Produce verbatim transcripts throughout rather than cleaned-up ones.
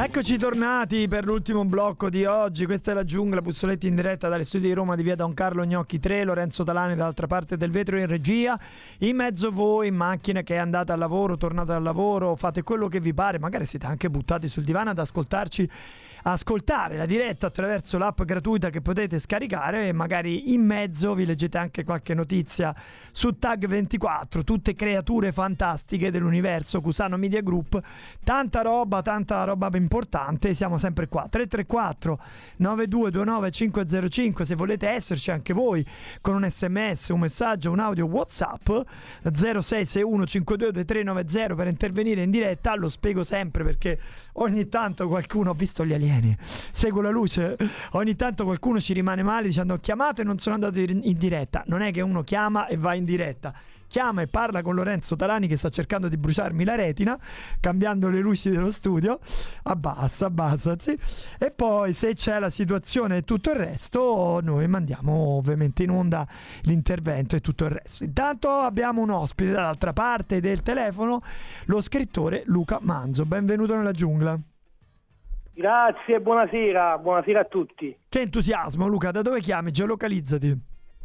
Eccoci tornati per l'ultimo blocco di oggi. Questa è La Giungla, Bussoletti in diretta dalle studi di Roma di via Don Carlo Gnocchi tre, Lorenzo Talani dall'altra parte del vetro in regia. In mezzo voi in macchina che andate al lavoro, tornate al lavoro, fate quello che vi pare, magari siete anche buttati sul divano ad ascoltarci, ascoltare la diretta attraverso l'app gratuita che potete scaricare, e magari in mezzo vi leggete anche qualche notizia su Tag ventiquattro, tutte creature fantastiche dell'universo Cusano Media Group, tanta roba, tanta roba importante. Siamo sempre qua, tre tre quattro nove due due nove cinque zero cinque, se volete esserci anche voi con un sms, un messaggio, un audio WhatsApp zero sei sei uno cinque due due tre nove zero per intervenire in diretta. Lo spiego sempre perché ogni tanto qualcuno, ho visto gli alieni, seguo la luce, ogni tanto qualcuno ci rimane male dicendo ho chiamato e non sono andato in diretta. Non è che uno chiama e va in diretta, chiama e parla con Lorenzo Talani che sta cercando di bruciarmi la retina cambiando le luci dello studio. Abbassa, abbassa, sì. E poi se c'è la situazione e tutto il resto noi mandiamo ovviamente in onda l'intervento e tutto il resto. Intanto abbiamo un ospite dall'altra parte del telefono, lo scrittore Luca Manzo. Benvenuto nella giungla. Grazie, buonasera, buonasera a tutti. Che entusiasmo, Luca, da dove chiami? Geolocalizzati.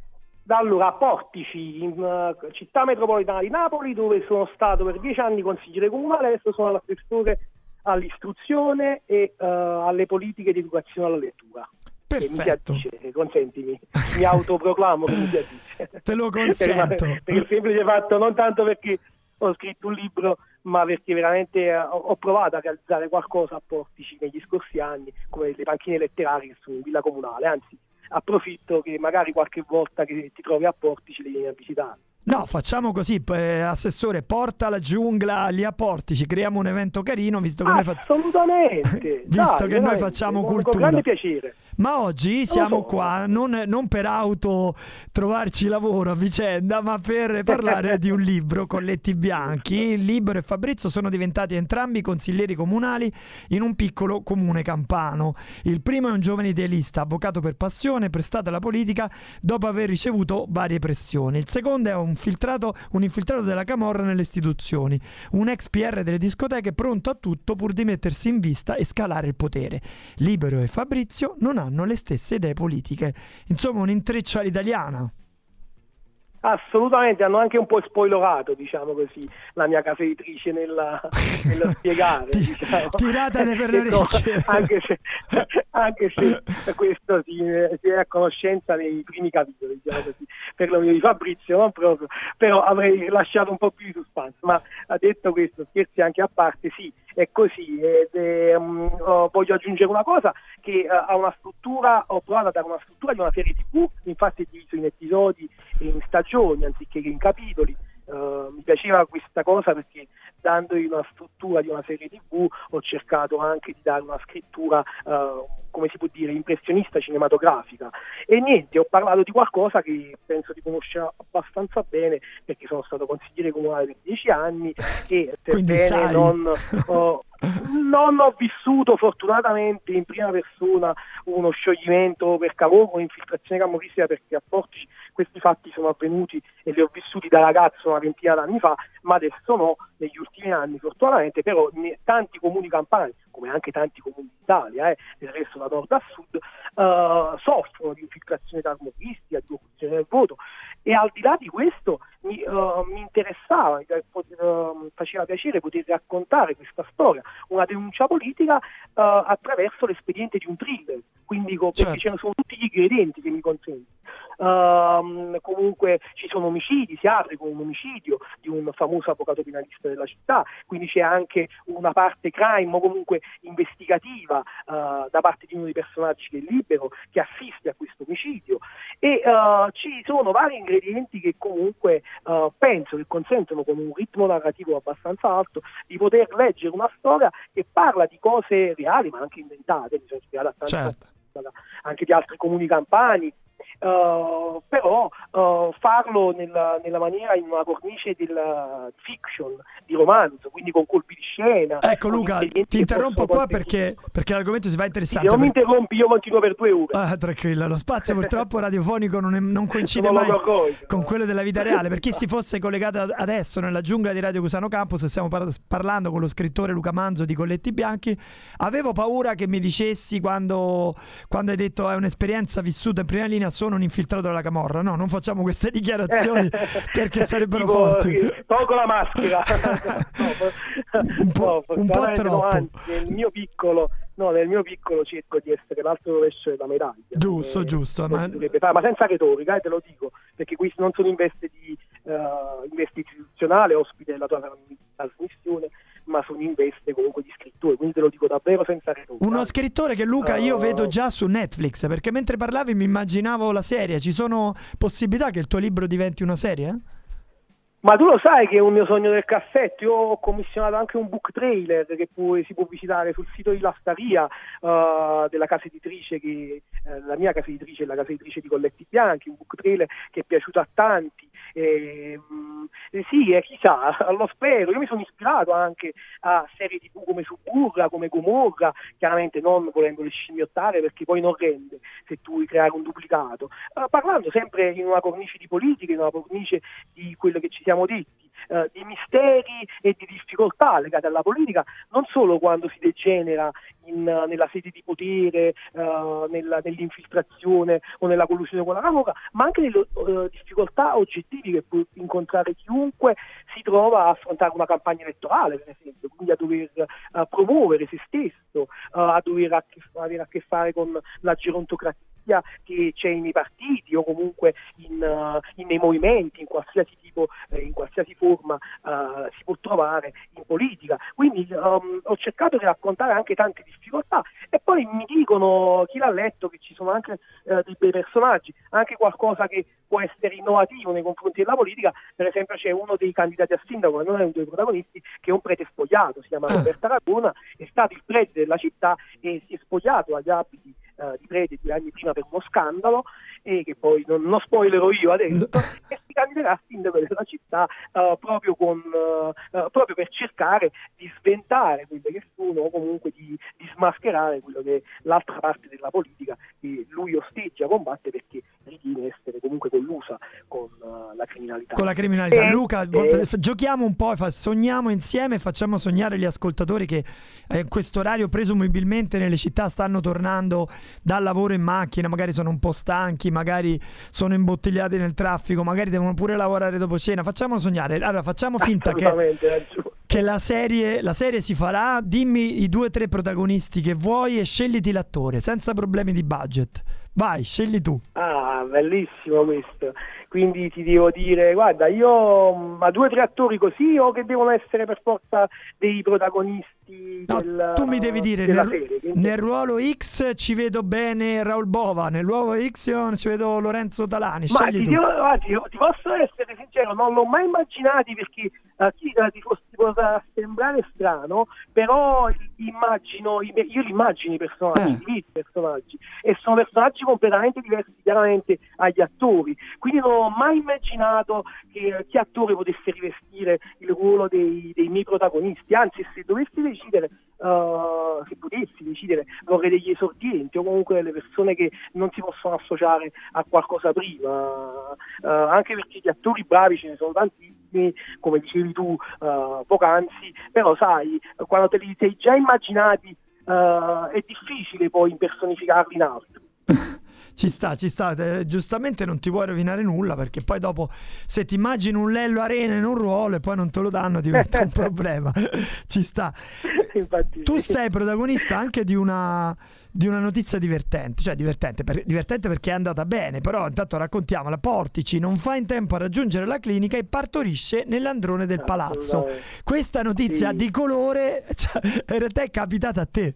Da allora a Portici, in uh, città metropolitana di Napoli, dove sono stato per dieci anni consigliere comunale. Adesso sono l'assessore all'istruzione e uh, alle politiche di educazione alla lettura. Perfetto. Mi dice, consentimi, mi autoproclamo che mi dice. Te lo consento. per, per il semplice fatto, non tanto perché ho scritto un libro, ma perché veramente ho, ho provato a realizzare qualcosa a Portici negli scorsi anni, come le panchine letterarie che sono in villa comunale. Anzi, approfitto che magari qualche volta che ti trovi a Portici li vieni a visitare. No, facciamo così, eh, assessore, porta La Giungla lì a Portici, creiamo un evento carino, visto che assolutamente, noi, fa... visto dai, che noi facciamo con, cultura. Con grande piacere. Ma oggi siamo so. qua non, non per auto trovarci lavoro a vicenda, ma per parlare di un libro, Colletti Bianchi. Libero e Fabrizio sono diventati entrambi consiglieri comunali in un piccolo comune campano. Il primo è un giovane idealista, avvocato per passione, prestato alla politica dopo aver ricevuto varie pressioni. Il secondo è un infiltrato, un infiltrato della camorra nelle istituzioni, un ex P R delle discoteche pronto a tutto pur di mettersi in vista e scalare il potere. Libero e Fabrizio non hanno le stesse idee politiche. Insomma, un intreccio all'italiana. Assolutamente, hanno anche un po' spoilerato, diciamo così, la mia casa editrice nella, nello spiegare. diciamo. Tiratene per le orecchie. Anche se, anche se questo si, si è a conoscenza nei primi capitoli, diciamo così, per lo mio di Fabrizio, non proprio, però avrei lasciato un po' più di suspense. Ma detto questo, scherzi anche a parte, sì, è così. Ed è, um, oh, voglio aggiungere una cosa, che uh, ha una struttura, ho provato a dare una struttura di una serie tivù, infatti è diviso in episodi e in stagioni anziché che in capitoli. Uh, mi piaceva questa cosa perché dandogli una struttura di una serie tivù ho cercato anche di dare una scrittura uh, come si può dire impressionista cinematografica. E niente, ho parlato di qualcosa che penso di conoscere abbastanza bene perché sono stato consigliere comunale per dieci anni e sebbene non ho, non ho vissuto fortunatamente in prima persona uno scioglimento per Cavour o infiltrazione camorristica, perché a Portici questi fatti sono avvenuti e li ho vissuti da ragazzo una ventina d'anni fa, ma adesso no, negli ultimi anni fortunatamente. Però tanti comuni campani, come anche tanti comuni d'Italia, eh, del resto da nord a sud, uh, soffrono di infiltrazione camorristica, di corruzione del voto. E al di là di questo mi, uh, mi interessava, mi uh, faceva piacere poter raccontare questa storia, una denuncia politica uh, attraverso l'espediente di un thriller, quindi co- certo. perché ce ne sono tutti gli ingredienti che mi consenti. Uh, comunque ci sono omicidi, si apre con un omicidio di un famoso avvocato penalista della città, quindi c'è anche una parte crime o comunque investigativa uh, da parte di uno dei personaggi del Libero che assiste a questo omicidio, e uh, ci sono vari ingredienti che comunque uh, penso che consentono, con un ritmo narrativo abbastanza alto, di poter leggere una storia che parla di cose reali ma anche inventate. Mi sono ispirata tanto certo. anche di altri comuni campani. uh, però uh, farlo nella, nella maniera, in una cornice della fiction, di romanzo, quindi con colpi di scena. Ecco Luca, ti interrompo qua perché, perché l'argomento si va interessante. Sì, non per... mi interrompi, io continuo per due ore. Ah, tranquilla, lo spazio purtroppo radiofonico non, è, non coincide non mai orgoglio, con no. quello della vita reale. Per chi si fosse collegato adesso nella giungla di Radio Cusano Campus, stiamo par- parlando con lo scrittore Luca Manzo di Colletti Bianchi. Avevo paura che mi dicessi quando, quando hai detto è un'esperienza vissuta in prima linea, sono un infiltrato della Camorra. No, non facciamo queste dichiarazioni perché sarebbero tipo, forti. Tolgo la maschera. no, un po', no, un po' troppo. No, anzi, nel mio piccolo No, nel mio piccolo cerco di essere l'altro rovescio della medaglia. Giusto, come, giusto. come Ma... ma senza retorica, eh, te lo dico, perché qui non sono in veste di uh, in veste istituzionale, ospite della tua trasmissione, ma sono in veste comunque di scrittore, quindi te lo dico davvero senza retorica. Uno scrittore che Luca io uh, vedo già su Netflix, perché mentre parlavi mi immaginavo la serie. Ci sono possibilità che il tuo libro diventi una serie? Ma tu lo sai che è un mio sogno del cassetto. Io ho commissionato anche un book trailer che poi si può visitare sul sito di Lastaria, uh, della casa editrice, che uh, la mia casa editrice è la casa editrice di Colletti Bianchi, un book trailer che è piaciuto a tanti. E, um, eh, sì, eh, chissà, lo spero. Io mi sono ispirato anche a serie tivù come Suburra, come Gomorra, chiaramente non volendole scimmiottare perché poi non rende se tu vuoi creare un duplicato, uh, parlando sempre in una cornice di politica, in una cornice di quello che ci siamo detti, uh, di misteri e di difficoltà legate alla politica, non solo quando si degenera in, uh, nella sede di potere, uh, nella, nell'infiltrazione o nella collusione con la Camorra, ma anche nelle uh, difficoltà oggettive che può incontrare chiunque si trova a affrontare una campagna elettorale, per esempio, quindi a dover uh, promuovere se stesso, uh, a dover a che, avere a che fare con la gerontocrazia che c'è nei partiti o comunque in, uh, in nei movimenti, in qualsiasi tipo, eh, in qualsiasi forma uh, si può trovare in politica. Quindi um, ho cercato di raccontare anche tante difficoltà e poi mi dicono, chi l'ha letto, che ci sono anche uh, dei bei personaggi, anche qualcosa che può essere innovativo nei confronti della politica. Per esempio c'è uno dei candidati a sindaco, che non è uno dei protagonisti, che è un prete spogliato, si chiama Roberto Aragona, è stato il prete della città e si è spogliato agli abiti uh, di prete due anni prima per uno scandalo, e che poi non, non spoilerò io adesso, e si candiderà a sindaco della città uh, proprio, con, uh, uh, proprio per cercare di sventare quelle che sono, o comunque di, di smascherare quello che è l'altra parte della politica che lui osteggia, combatte, perché ritiene essere comunque collusa con uh, la criminalità. Con la criminalità. E, Luca, e... giochiamo un po', sogniamo insieme e facciamo sognare gli ascoltatori che in questo orario presumibilmente nelle città stanno tornando dal lavoro in macchina, magari sono un po' stanchi, magari sono imbottigliati nel traffico, magari devono pure lavorare dopo cena. Facciamolo sognare. Allora facciamo finta che, che la serie, la serie si farà. Dimmi i due o tre protagonisti che vuoi e scegliti l'attore senza problemi di budget. Vai, scegli tu. Ah, bellissimo questo. Quindi ti devo dire, guarda, io ma due o tre attori così, o che devono essere per forza dei protagonisti no, del, tu mi devi dire della nel, serie? Quindi... nel ruolo X ci vedo bene Raul Bova, nel ruolo Y ci vedo Lorenzo Talani. Ma Scegli ti, tu. devo, guardi, ti posso essere sincero, non l'ho mai immaginati, perché uh, chi, uh, ti, ti potrà sembrare strano, però immagino, io li immagino i personaggi, eh. i personaggi, e sono personaggi completamente diversi chiaramente agli attori, quindi non ho mai immaginato che chi attore potesse rivestire il ruolo dei, dei miei protagonisti, anzi se dovessi decidere, uh, se potessi decidere, vorrei degli esordienti o comunque delle persone che non si possono associare a qualcosa prima, uh, anche perché gli attori bravi ce ne sono tantissimi, come dicevi tu uh, poc'anzi, però sai, quando te li sei già immaginati uh, è difficile poi impersonificarli in altro. Ci sta, ci sta, eh, giustamente non ti vuoi rovinare nulla, perché poi dopo se ti immagini un Lello Arena in un ruolo e poi non te lo danno diventa un problema. Ci sta. Infatti, tu sì. sei protagonista anche di una, di una notizia divertente, cioè divertente, per, divertente perché è andata bene, però intanto raccontiamola. Portici non fa in tempo a raggiungere la clinica e partorisce nell'androne del palazzo. Questa notizia sì. di colore, cioè, in realtà è capitata a te.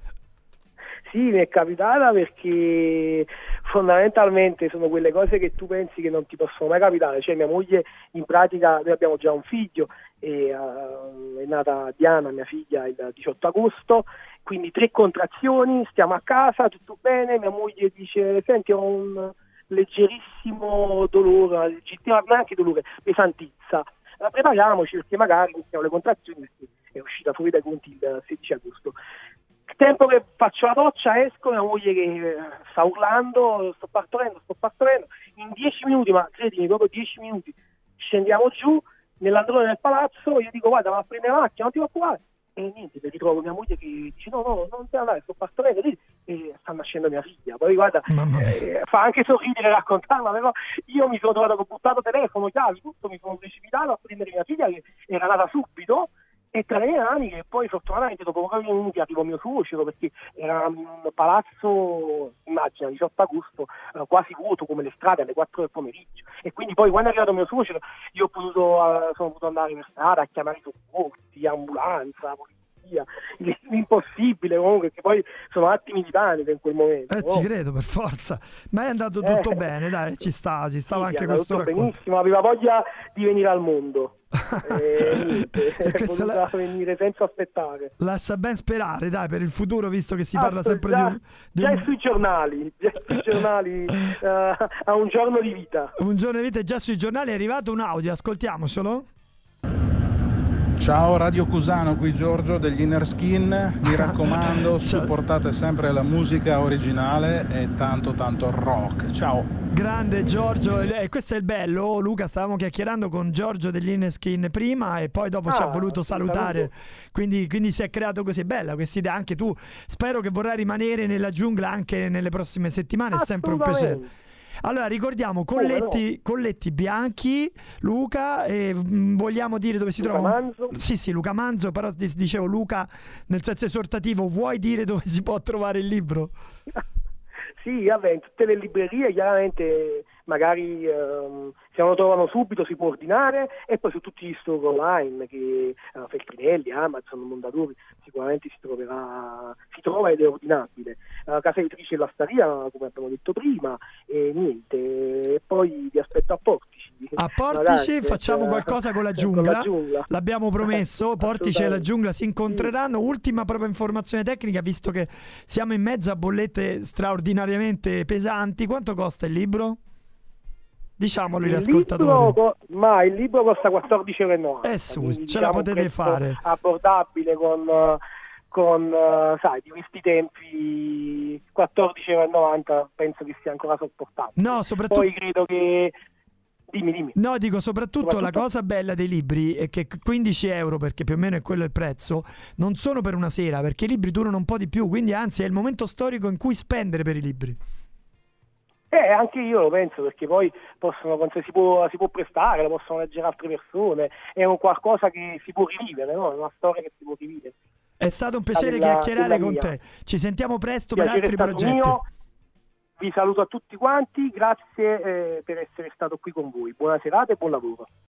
Sì, mi è capitata, perché fondamentalmente sono quelle cose che tu pensi che non ti possono mai capitare. Cioè mia moglie, in pratica, noi abbiamo già un figlio e uh, è nata Diana, mia figlia, il diciotto agosto, quindi tre contrazioni, stiamo a casa, tutto bene, mia moglie dice: senti, ho un, leggerissimo dolore, una legittima, neanche dolore, pesantezza. Uh, prepariamoci perché magari iniziano le contrazioni, perché è uscita fuori dai conti il sedici agosto. Il tempo che faccio la doccia, esco, mia moglie che sta urlando, sto partorendo, sto partorendo, in dieci minuti, ma credimi, proprio dieci minuti, scendiamo giù, nell'androne del palazzo, io dico guarda, va a prendere la macchina, non ti preoccupare, e niente, mi ritrovo mia moglie che dice no, no, non ti andare, sto partorendo, e sta nascendo mia figlia, poi guarda, eh, fa anche sorridere raccontarla, però io mi sono trovato con buttato telefono, chiavi, tutto, mi sono precipitato a prendere mia figlia che era nata subito, e tra le anni che poi fortunatamente dopo pochi minuti arrivò mio suocero, perché era un palazzo, immagina, diciotto agosto, eh, quasi vuoto come le strade alle quattro del pomeriggio, e quindi poi quando è arrivato mio suocero io ho potuto, eh, sono potuto andare per strada a chiamare i soccorsi, ambulanza, polizia, l'impossibile comunque, che poi sono attimi di panico in quel momento. Eh, no? Ci credo per forza, ma è andato tutto eh, bene, dai, ci sta, ci stava sì, anche è questo tutto racconto. Benissimo, aveva voglia di venire al mondo. E niente, E è voluta la... venire senza aspettare. Lascia ben sperare, dai, per il futuro, visto che si Ah, parla sempre già, di un, di già un... è sui giornali, già è sui giornali uh, a un giorno di vita. Un giorno di vita è già sui giornali, è arrivato un audio, ascoltiamocelo. Ciao Radio Cusano, qui Giorgio degli Inner Skin, mi raccomando supportate sempre la musica originale e tanto tanto rock, ciao. Grande Giorgio, e questo è il bello, Luca, stavamo chiacchierando con Giorgio degli Inner Skin prima e poi dopo ah, ci ha voluto salutare, quindi, quindi si è creato così, bella questa idea, anche tu spero che vorrai rimanere nella giungla anche nelle prossime settimane, è sempre un piacere. Allora ricordiamo Colletti, oh, no. Colletti Bianchi, Luca, e mh, vogliamo dire dove si Luca trova? Manzo. Sì sì, Luca Manzo, però dicevo Luca nel senso esortativo, vuoi dire dove si può trovare il libro? Sì, vabbè, in tutte le librerie chiaramente magari ehm, se non lo trovano subito si può ordinare, e poi su tutti gli store online che uh, Feltrinelli, Amazon, Mondadori, sicuramente si troverà, si trova ed è ordinabile. Uh, casa editrice La Staria, come abbiamo detto prima, e niente, e poi vi aspetto a Portici. A Portici magari, facciamo qualcosa con la giungla, con la giungla. L'abbiamo promesso, Portici e la giungla si incontreranno. Sì. Ultima proprio informazione tecnica, visto che siamo in mezzo a bollette straordinariamente pesanti, quanto costa il libro? Diciamolo agli ascoltatori. Libro, ma il libro costa quattordici euro e novanta. Eh su, ce diciamo la potete fare. Abbordabile con, con sai, di questi tempi, quattordici euro e novanta penso che sia ancora sopportabile. No, soprattutto... Poi credo che... Dimmi, dimmi. No, dico soprattutto, soprattutto la cosa bella dei libri è che quindici euro, perché più o meno è quello il prezzo, non sono per una sera, perché i libri durano un po' di più, quindi anzi è il momento storico in cui spendere per i libri. Eh, anche io lo penso, perché poi possono, si può, si può prestare, lo possono leggere altre persone, è un qualcosa che si può rivivere, no? È una storia che si può rivivere. È stato un piacere della, chiacchierare con te, ci sentiamo presto per altri progetti. Mio. Vi saluto a tutti quanti, grazie eh, per essere stato qui con voi, buona serata e buon lavoro.